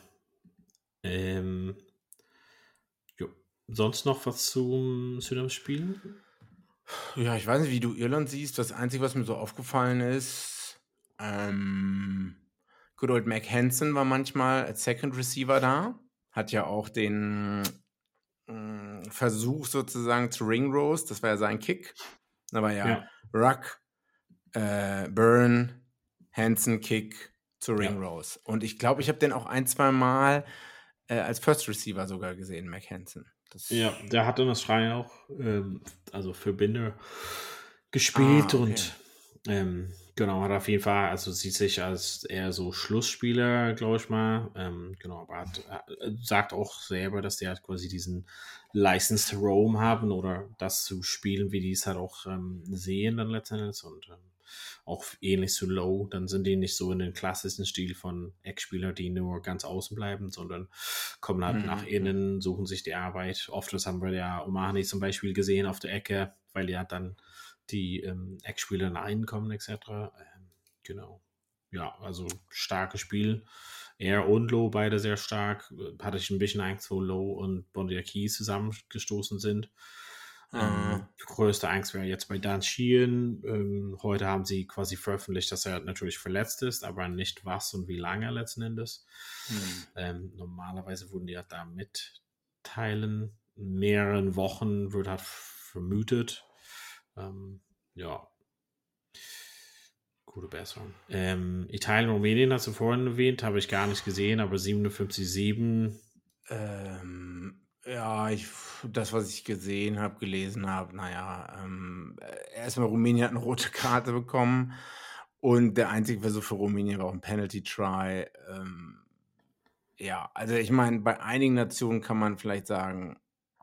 Ähm, jo. Sonst noch was zum, zu dem Spiel? Ja, ich weiß nicht, wie du Irland siehst. Das Einzige, was mir so aufgefallen ist, ähm, good old Mac Hansen war manchmal als Second Receiver da. Hat ja auch den mh, Versuch sozusagen zu Ring Roast, das war ja sein Kick. Da war ja, Ja. Ruck, äh, Burn, Hansen Kick zu Ring Ja. Roast. Und ich glaube, ich habe den auch ein, zwei Mal äh, als First Receiver sogar gesehen, Mac Hansen. Das, Ja, der hat in Australien auch, ähm, also für Binder gespielt Ah, okay. und ähm, genau, hat auf jeden Fall, also sieht sich als eher so Schlussspieler, glaube ich mal. Ähm, genau, aber hat, äh, sagt auch selber, dass die halt quasi diesen License to Roam haben oder das zu spielen, wie die es halt auch ähm, sehen dann letztendlich und ähm, auch ähnlich zu Low, dann sind die nicht so in den klassischen Stil von Ex-Spieler, die nur ganz außen bleiben, sondern kommen halt Mhm. nach innen, suchen sich die Arbeit. Oft das haben wir ja Omani zum Beispiel gesehen auf der Ecke, weil ja dann die ähm, Ex-Spieler nach innen kommen et cetera. Ähm, genau. Ja, also starkes Spiel. Er und Low beide sehr stark. Hatte ich ein bisschen Angst, wo Low und Bondiaki zusammengestoßen sind. Ah. Ähm, die größte Angst wäre jetzt bei Dan Sheehan. Ähm, heute haben sie quasi veröffentlicht, dass er natürlich verletzt ist, aber nicht was und wie lange letzten Endes. Hm. Ähm, normalerweise würden die ja da mitteilen. In mehreren Wochen wird halt vermutet. Ähm, ja. Gute Besserung. Ähm, Italien, Rumänien hast du vorhin erwähnt, habe ich gar nicht gesehen, aber siebenundfünfzig sieben. Ähm, ja, ich, das, was ich gesehen habe, gelesen habe, naja, ähm, erstmal Rumänien hat eine rote Karte bekommen und der einzige Versuch für Rumänien war auch ein Penalty-Try. Ähm, ja, also ich meine, bei einigen Nationen kann man vielleicht sagen,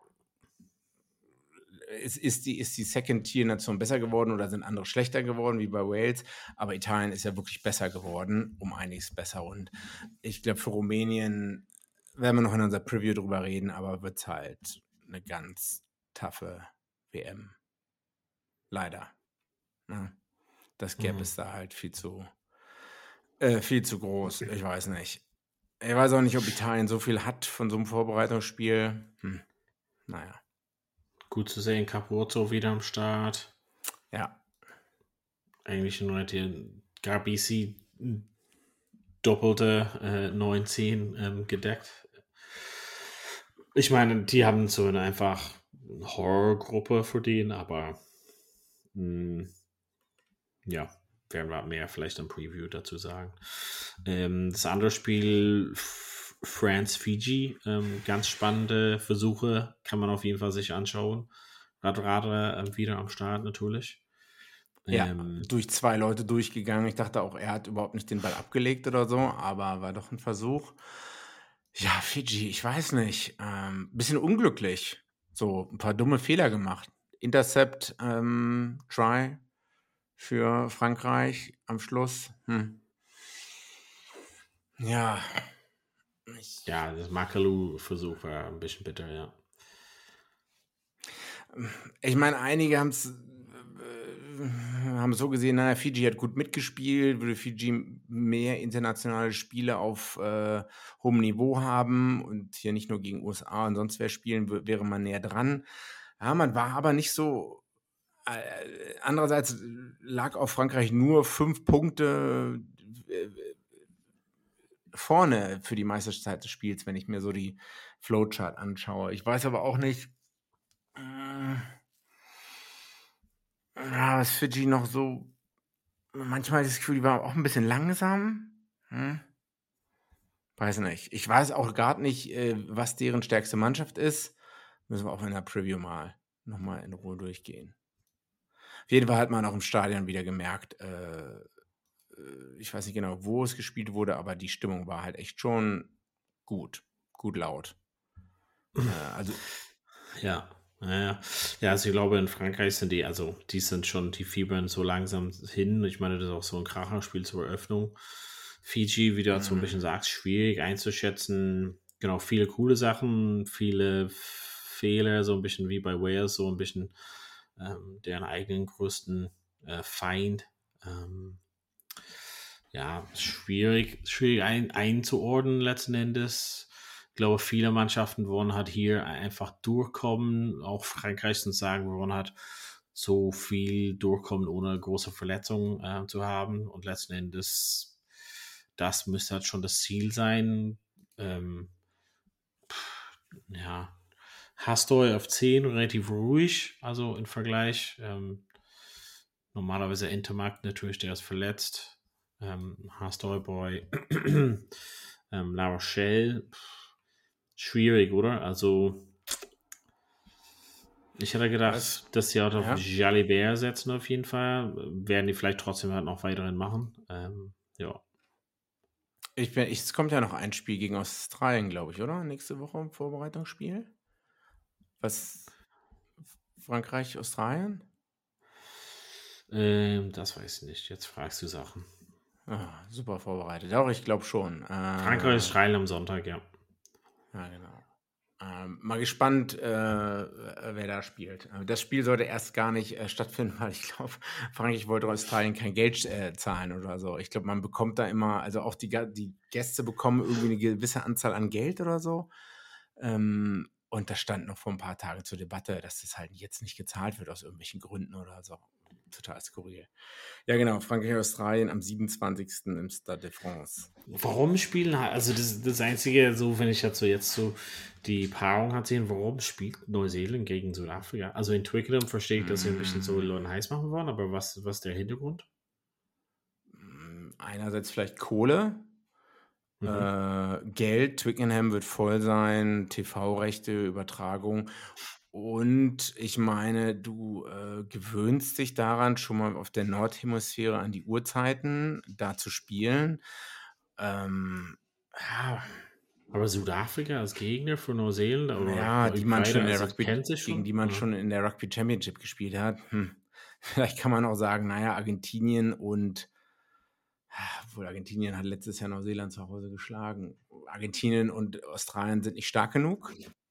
ist, ist die, ist die Second-Tier-Nation besser geworden oder sind andere schlechter geworden, wie bei Wales, aber Italien ist ja wirklich besser geworden, um einiges besser und ich glaube für Rumänien werden wir noch in unserer Preview drüber reden, aber wird es halt eine ganz taffe W M. Leider. Ja. Das Gap Mhm. ist da halt viel zu äh, viel zu groß. Ich weiß nicht. Ich weiß auch nicht, ob Italien so viel hat von so einem Vorbereitungsspiel. Hm. Naja. Gut zu sehen, Capozzo wieder am Start. Ja. Eigentlich nur die Garbisi doppelte äh, neun zehn ähm, gedeckt. Ich meine, die haben so eine einfach Horrorgruppe für den, aber mh, ja. werden wir mehr vielleicht im Preview dazu sagen. Ähm, das andere Spiel, France-Fiji, ähm, ganz spannende Versuche, kann man auf jeden Fall sich anschauen. Radradler äh, wieder am Start natürlich. Ja, Ähm, durch zwei Leute durchgegangen. Ich dachte auch, er hat überhaupt nicht den Ball abgelegt oder so, aber war doch ein Versuch. Ja, Fiji, ich weiß nicht. Ähm, bisschen unglücklich. So ein paar dumme Fehler gemacht. Intercept, ähm, Try für Frankreich am Schluss. Hm. Ja. Ich, ja, das Makalu-Versuch war ein bisschen bitter, ja. ich meine, einige haben es haben so gesehen, naja, Fiji hat gut mitgespielt, würde Fiji mehr internationale Spiele auf äh, hohem Niveau haben und hier nicht nur gegen U S A und sonst wer spielen, w- wäre man näher dran. Ja, man war aber nicht so. Äh, andererseits lag auf Frankreich nur fünf Punkte äh, vorne für die meiste Zeit des Spiels, wenn ich mir so die Flowchart anschaue. Ich weiß aber auch nicht, äh, ja, was Fiji noch so. Manchmal habe ich das Gefühl, die war auch ein bisschen langsam. Hm? Weiß nicht. Ich weiß auch gerade nicht, äh, was deren stärkste Mannschaft ist. Müssen wir auch in der Preview mal nochmal in Ruhe durchgehen. Auf jeden Fall hat man auch im Stadion wieder gemerkt, äh, äh, ich weiß nicht genau, wo es gespielt wurde, aber die Stimmung war halt echt schon gut. Gut laut. Äh, also, Ja, ja, ja, also ich glaube, in Frankreich sind die, also die sind schon, die fiebern so langsam hin. Ich meine, das ist auch so ein Kracherspiel zur Eröffnung. Fiji, wie du halt so ein bisschen sagst, schwierig einzuschätzen. Genau, viele coole Sachen, viele Fehler, so ein bisschen wie bei Wales, so ein bisschen ähm, deren eigenen größten äh, Feind. Ähm, ja, schwierig, schwierig ein, einzuordnen letzten Endes. Ich glaube, viele Mannschaften wollen halt hier einfach durchkommen. Auch Frankreich sind sagen, wir wollen halt so viel durchkommen, ohne große Verletzungen äh, zu haben. Und letzten Endes, das müsste halt schon das Ziel sein. Ähm, ja, Hastoy auf zehn, relativ ruhig, also im Vergleich. Ähm, normalerweise Intermarkt natürlich, der ist verletzt. Ähm, Hastoy Boy, ähm, La Rochelle, schwierig, oder? Also, ich hätte gedacht, Was? dass sie halt auf Ja. Jalibert setzen auf jeden Fall. Werden die vielleicht trotzdem halt noch weiterhin machen. Ähm, ja. Ich bin, ich, es kommt ja noch ein Spiel gegen Australien, glaube ich, oder? Nächste Woche im Vorbereitungsspiel. Was? Frankreich, Australien? Ähm, das weiß ich nicht. Jetzt fragst du Sachen. Ah, super vorbereitet. Auch ich glaube schon. Äh, Frankreich ist Israel am Sonntag, ja. Ja, genau. Ähm, mal gespannt, äh, wer da spielt. Äh, Das Spiel sollte erst gar nicht äh, stattfinden, weil ich glaube, Frankreich wollte Australien kein Geld äh, zahlen oder so. Ich glaube, man bekommt da immer, also auch die, Ga- die Gäste bekommen irgendwie eine gewisse Anzahl an Geld oder so. Ähm, und das stand noch vor ein paar Tagen zur Debatte, dass das halt jetzt nicht gezahlt wird aus irgendwelchen Gründen oder so. Total skurril. Ja, genau. Frankreich, Australien am siebenundzwanzigsten im Stade de France. Warum spielen halt, also das, das Einzige, so wenn ich jetzt so jetzt so die Paarung hat sehen, warum spielt Neuseeland gegen Südafrika? Also in Twickenham verstehe ich, dass sie ein bisschen so Leute heiß machen wollen, aber was, was ist der Hintergrund? Einerseits vielleicht Kohle, Mhm. äh, Geld. Twickenham wird voll sein, T V-Rechte, Übertragung. Und ich meine, du äh, gewöhnst dich daran, schon mal auf der Nordhemisphäre an die Uhrzeiten da zu spielen. Ähm, ja, Aber Südafrika als Gegner für Neuseeland oder ja, die man schon in der also Rugby, kennt sich gegen schon? die man Ja. schon in der Rugby Championship gespielt hat. Hm. Vielleicht kann man auch sagen, naja, Argentinien und obwohl Argentinien hat letztes Jahr Neuseeland zu Hause geschlagen. Argentinien und Australien sind nicht stark genug.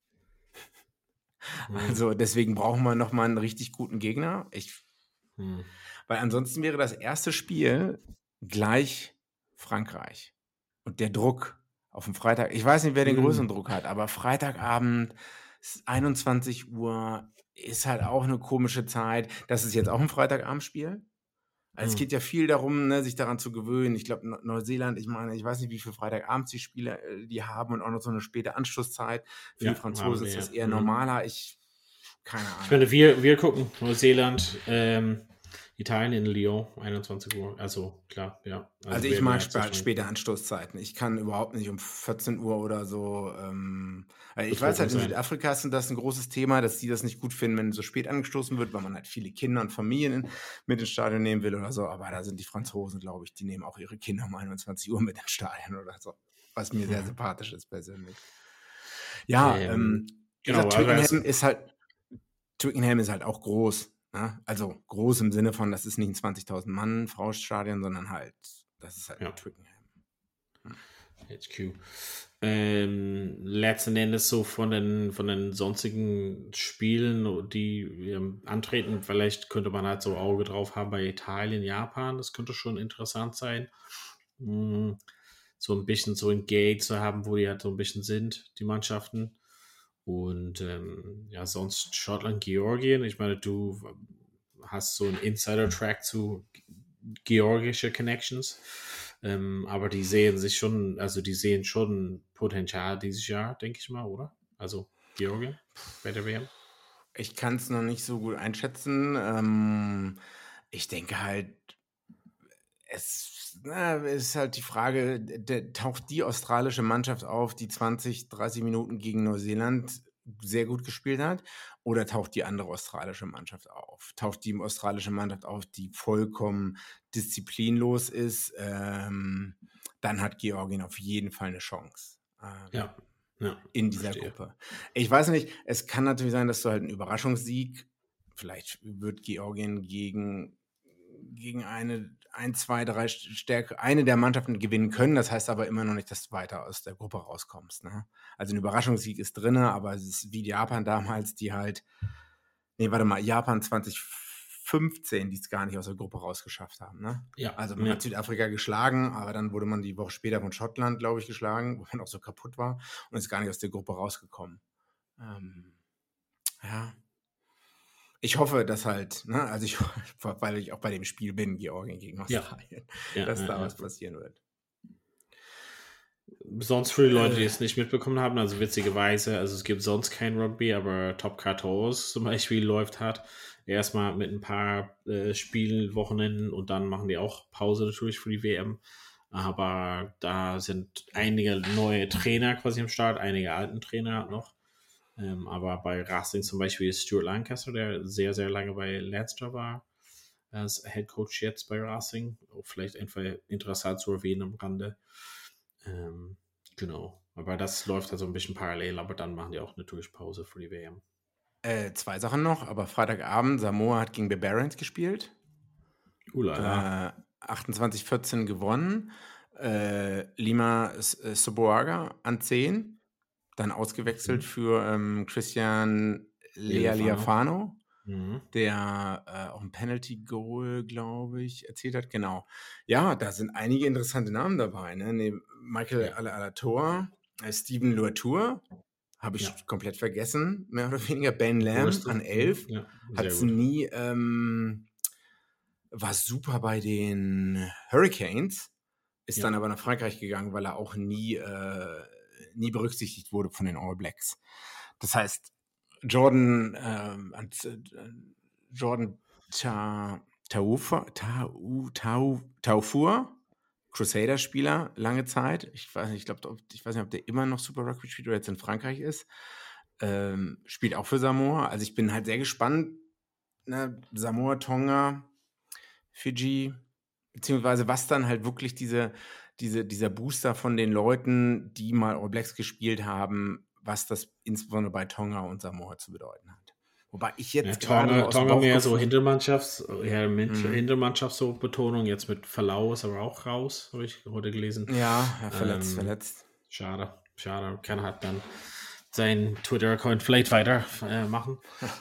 Hm. Also deswegen brauchen wir nochmal einen richtig guten Gegner. Ich, Hm. weil ansonsten wäre das erste Spiel gleich Frankreich. Und der Druck auf dem Freitag, ich weiß nicht, wer den Hm. größeren Druck hat, aber Freitagabend, es ist einundzwanzig Uhr, ist halt auch eine komische Zeit. Das ist jetzt auch ein Freitagabendspiel. Also es Hm. geht ja viel darum, ne, sich daran zu gewöhnen. Ich glaube, Neuseeland, ich meine, ich weiß nicht, wie viele Freitagabends die Spiele äh, die haben und auch noch so eine späte Anschlusszeit. Für Ja, die Franzosen haben ist wir, das ja. eher Mhm. normaler. Ich, keine Ahnung. Ich meine, wir, wir gucken Neuseeland. Ähm, Italien in Lyon, einundzwanzig Uhr. Also klar, ja. Also ich mag sp späte Anstoßzeiten. Ich kann überhaupt nicht um vierzehn Uhr oder so. Ähm, ich Betroffen weiß halt, in sein. Südafrika ist das ein großes Thema, dass die das nicht gut finden, wenn so spät angestoßen wird, weil man halt viele Kinder und Familien mit ins Stadion nehmen will oder so. Aber da sind die Franzosen, glaube ich, die nehmen auch ihre Kinder um einundzwanzig Uhr mit ins Stadion oder so. Was mir sehr sympathisch ist persönlich. Ja, Ähm, ähm, wie genau, gesagt, aber es- Twickenham ist halt Twickenham ist halt auch groß. Ne? Also groß im Sinne von, das ist nicht ein zwanzigtausend Mann Frauenstadion, sondern halt, das ist halt Ja. Twickenham. H Q. Ähm, letzten Endes so von den, von den sonstigen Spielen, die ähm, antreten, vielleicht könnte man halt so Auge drauf haben bei Italien, Japan, das könnte schon interessant sein. Mm, so ein bisschen so ein Gate zu haben, wo die halt so ein bisschen sind, die Mannschaften. Und ähm, ja, sonst Schottland, Georgien. Ich meine, du hast so einen Insider-Track zu georgische Connections. Ähm, aber die sehen sich schon, also die sehen schon Potenzial dieses Jahr, denke ich mal, oder? Also Georgien bei der W M. Ich kann es noch nicht so gut einschätzen. Ähm, ich denke halt, es na, ist halt die Frage, der, taucht die australische Mannschaft auf, die zwanzig, dreißig Minuten gegen Neuseeland sehr gut gespielt hat, oder taucht die andere australische Mannschaft auf? Taucht die australische Mannschaft auf, die vollkommen disziplinlos ist, ähm, dann hat Georgien auf jeden Fall eine Chance. Ähm, Ja, ja, in dieser verstehe. Gruppe. Ich weiß nicht, es kann natürlich sein, dass du halt einen Überraschungssieg, vielleicht wird Georgien gegen, gegen eine, ein, zwei, drei Stärke, eine der Mannschaften gewinnen können. Das heißt aber immer noch nicht, dass du weiter aus der Gruppe rauskommst. Ne? Also ein Überraschungssieg ist drin, aber es ist wie Japan damals, die halt, nee, warte mal, Japan zwanzig fünfzehn, die es gar nicht aus der Gruppe rausgeschafft haben. Ne? Ja, Also man ja. hat Südafrika geschlagen, aber dann wurde man die Woche später von Schottland, glaube ich, geschlagen, wo man auch so kaputt war und ist gar nicht aus der Gruppe rausgekommen. Ähm, ja. Ich hoffe, dass halt, ne, also ich, weil ich auch bei dem Spiel bin, Georgien gegen Australien, Ja, dass ja, da ja. was passieren wird. Sonst für die Leute, die Äh. es nicht mitbekommen haben, also witzigerweise, also es gibt sonst kein Rugby, aber Top vierzehn zum Beispiel läuft hat erstmal mit ein paar äh, Spielen, Wochenenden und dann machen die auch Pause natürlich für die W M. Aber da sind einige neue Trainer quasi am Start, einige alten Trainer noch. Ähm, aber bei Racing zum Beispiel ist Stuart Lancaster, der sehr, sehr lange bei Leinster war, als Head Coach jetzt bei Racing. Vielleicht einfach interessant zu erwähnen am Rande. Ähm, genau. Aber das läuft also ein bisschen parallel, aber dann machen die auch natürlich Pause für die W M. Äh, zwei Sachen noch, aber Freitagabend, Samoa hat gegen Barbarians gespielt. Ulala. Äh, achtundzwanzig vierzehn gewonnen. Äh, Lima äh, Soboaga an zehn. Dann ausgewechselt Mhm. für ähm, Christian Lealiafano, Mhm. der äh, auch ein Penalty-Goal, glaube ich, erzielt hat. Genau. Ja, da sind einige interessante Namen dabei. Ne? Nee, Michael Ja. Alator, äh, Steven Luatour, habe ich Ja. komplett vergessen, mehr oder weniger. Ben Lamb Bristol. an elf. Mhm. Ja, Hat sehr es gut. nie, ähm, war super bei den Hurricanes, ist Ja. dann aber nach Frankreich gegangen, weil er auch nie, äh, nie berücksichtigt wurde von den All Blacks. Das heißt, Jordan, ähm, äh, Jordan Ta, Taufa, Tau, Tau, Taufur, Crusader-Spieler, lange Zeit. Ich weiß nicht, ich glaube, ich weiß nicht, ob der immer noch Super Rugby spielt oder jetzt in Frankreich ist. Ähm, spielt auch für Samoa. Also ich bin halt sehr gespannt. Ne? Samoa, Tonga, Fiji, beziehungsweise was dann halt wirklich diese, diese, dieser Booster von den Leuten, die mal All Blacks gespielt haben, was das insbesondere bei Tonga und Samoa zu bedeuten hat. Wobei ich jetzt Ja, gerade Tonga, so aus dem Tonga mehr so Bauchgefühl- Hintermannschafts, ja, mit Mhm. Hintermannschafts so Betonung, jetzt mit Verlau ist aber auch raus, habe ich heute gelesen. Ja, ja, verletzt, Ähm, verletzt. Schade, schade. Kann halt dann seinen Twitter-Account vielleicht weiter äh, machen.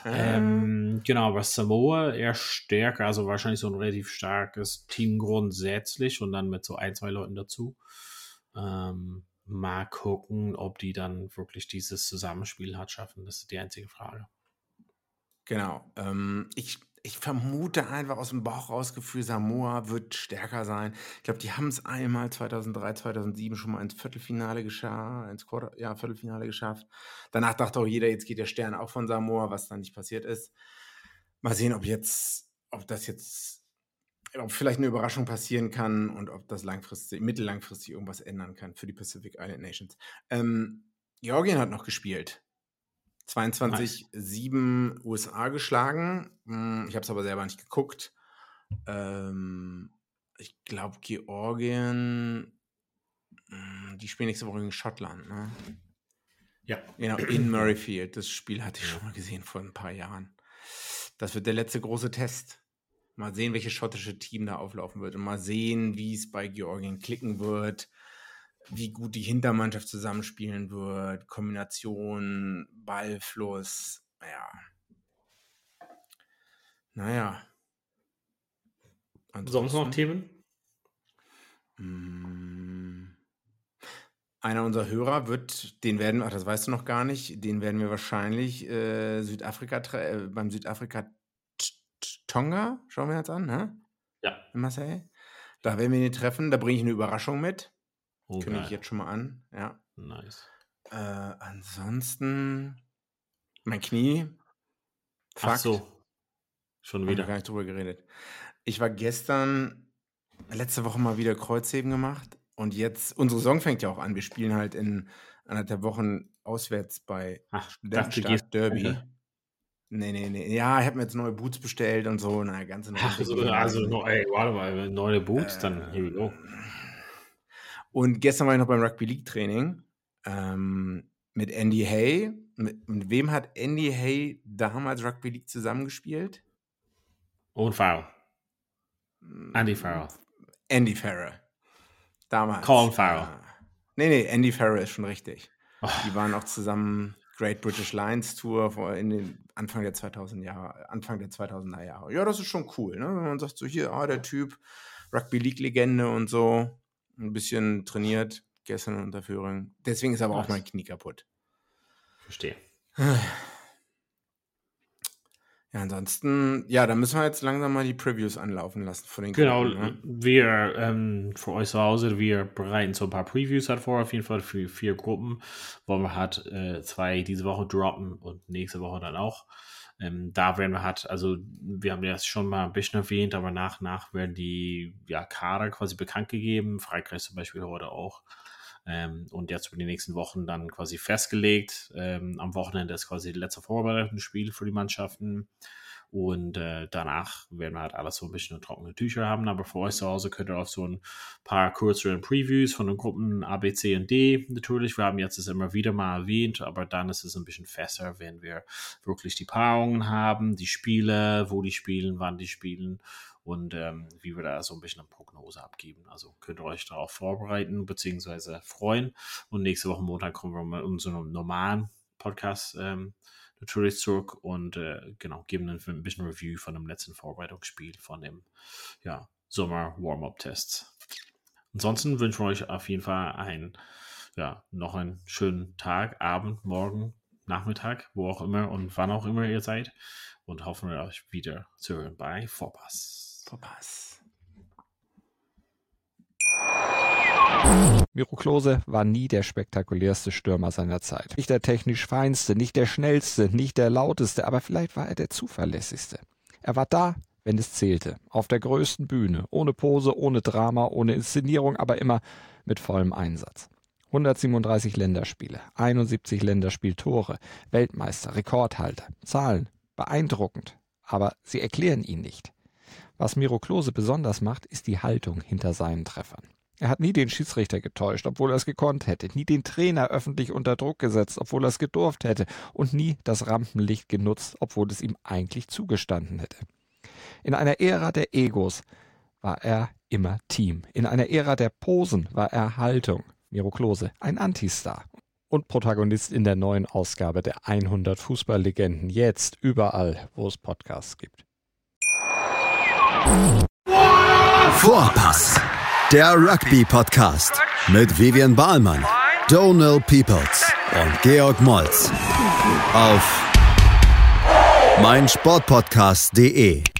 ähm, genau, aber Samoa eher stärker, also wahrscheinlich so ein relativ starkes Team grundsätzlich und dann mit so ein, zwei Leuten dazu. Ähm, mal gucken, ob die dann wirklich dieses Zusammenspiel hat schaffen. Das ist die einzige Frage. Genau. Ähm, ich, ich vermute einfach aus dem Bauch rausgefühl, Samoa wird stärker sein. Ich glaube, die haben es einmal zweitausenddrei, zweitausendsieben schon mal ins Viertelfinale geschafft, ins Quarter, ja, Viertelfinale geschafft. Danach dachte auch jeder, jetzt geht der Stern auch von Samoa, was dann nicht passiert ist. Mal sehen, ob jetzt, ob das jetzt ob vielleicht eine Überraschung passieren kann und ob das langfristig, mittellangfristig irgendwas ändern kann für die Pacific Island Nations. Ähm, Georgien hat noch gespielt. zweiundzwanzig sieben U S A geschlagen. Ich habe es aber selber nicht geguckt. Ähm, ich glaube, Georgien, die spielen nächste Woche gegen Schottland, ne? Ja. Genau, in Murrayfield. Das Spiel hatte ich schon mal gesehen vor ein paar Jahren. Das wird der letzte große Test. Mal sehen, welches schottische Team da auflaufen wird. Und mal sehen, wie es bei Georgien klicken wird. Wie gut die Hintermannschaft zusammenspielen wird. Kombination, Ballfluss. Naja. Naja. Sonst noch Themen? Einer unserer Hörer wird, den werden, ach, das weißt du noch gar nicht, den werden wir wahrscheinlich äh, Südafrika äh, beim Südafrika Tonga, schauen wir jetzt an, ne? Ja. In Marseille. Da werden wir ihn treffen, da bringe ich eine Überraschung mit. Oh, Kündige ich geil. jetzt schon mal an, ja. Nice. Äh, ansonsten, mein Knie. Ach Fakt. so. Schon Haben wir wieder. gar nicht drüber geredet. Ich war gestern, letzte Woche mal wieder Kreuzheben gemacht. Und jetzt, unsere Saison fängt ja auch an. Wir spielen halt in anderthalb Wochen auswärts bei Ach, Studentenstadt Derby. Nee, nee, nee. Ja, ich habe mir jetzt neue Boots bestellt und so. Na, ganz in Ach, so, also, no, ey, warte mal, neue Boots, äh, dann here we go. Und gestern war ich noch beim Rugby League Training ähm, mit Andy Hay. Mit, mit wem hat Andy Hay damals Rugby League zusammengespielt? Und Farrell. Andy Farrell. Andy Farrell. Damals. Colin Farrell. Äh, nee, nee, Andy Farrell ist schon richtig. Oh. Die waren auch zusammen Great British Lions Tour vor in den Anfang der zweitausend Jahre, Anfang der zweitausender Jahre. Ja, das ist schon cool, ne? Wenn man sagt so, hier, ah, der Typ, Rugby League Legende und so, ein bisschen trainiert, gestern in Unterführung. Deswegen ist aber Was? auch mein Knie kaputt. Verstehe. Ja, ansonsten, ja, da müssen wir jetzt langsam mal die Previews anlaufen lassen von den Genau, Gruppen, ne? wir, ähm, für euch zu Hause, wir bereiten so ein paar Previews halt vor, auf jeden Fall für vier Gruppen, wo wir halt äh, zwei diese Woche droppen und nächste Woche dann auch. Ähm, da werden wir halt, also wir haben das schon mal ein bisschen erwähnt, aber nach nach werden die ja, Kader quasi bekannt gegeben, Frankreich zum Beispiel heute auch. Ähm, und jetzt über die nächsten Wochen dann quasi festgelegt. Ähm, am Wochenende ist quasi das letzte vorbereitende Spiel für die Mannschaften. Und äh, danach werden wir halt alles so ein bisschen trockene Tücher haben. Aber für euch zu Hause könnt ihr auch so ein paar kürzere Previews von den Gruppen A, B, C und D natürlich. Wir haben jetzt das immer wieder mal erwähnt, aber dann ist es ein bisschen fester, wenn wir wirklich die Paarungen haben, die Spiele, wo die spielen, wann die spielen. Und ähm, wie wir da so ein bisschen eine Prognose abgeben. Also könnt ihr euch darauf vorbereiten bzw. freuen. Und nächste Woche Montag kommen wir mit unserem normalen Podcast ähm, natürlich zurück und äh, genau, geben dann ein bisschen Review von dem letzten Vorbereitungsspiel von dem ja, Sommer-Warm-Up-Tests. Ansonsten wünschen wir euch auf jeden Fall ein, ja, noch einen schönen Tag, Abend, Morgen, Nachmittag, wo auch immer und wann auch immer ihr seid. Und hoffen wir euch wieder zu hören bei Vorpass. Vorpass. Miro Klose war nie der spektakulärste Stürmer seiner Zeit. Nicht der technisch feinste, nicht der schnellste, nicht der lauteste, aber vielleicht war er der zuverlässigste. Er war da, wenn es zählte, auf der größten Bühne, ohne Pose, ohne Drama, ohne Inszenierung, aber immer mit vollem Einsatz. hundertsiebenunddreißig Länderspiele, einundsiebzig Länderspieltore, Weltmeister, Rekordhalter, Zahlen, beeindruckend, aber sie erklären ihn nicht. Was Miro Klose besonders macht, ist die Haltung hinter seinen Treffern. Er hat nie den Schiedsrichter getäuscht, obwohl er es gekonnt hätte, nie den Trainer öffentlich unter Druck gesetzt, obwohl er es gedurft hätte und nie das Rampenlicht genutzt, obwohl es ihm eigentlich zugestanden hätte. In einer Ära der Egos war er immer Team. In einer Ära der Posen war er Haltung. Miro Klose, ein Antistar und Protagonist in der neuen Ausgabe der hundert Fußballlegenden, jetzt überall, wo es Podcasts gibt. Vorpass, der Rugby-Podcast mit Vivian Bahlmann, Donald Peoples und Georg Moltz auf meinsportpodcast punkt de.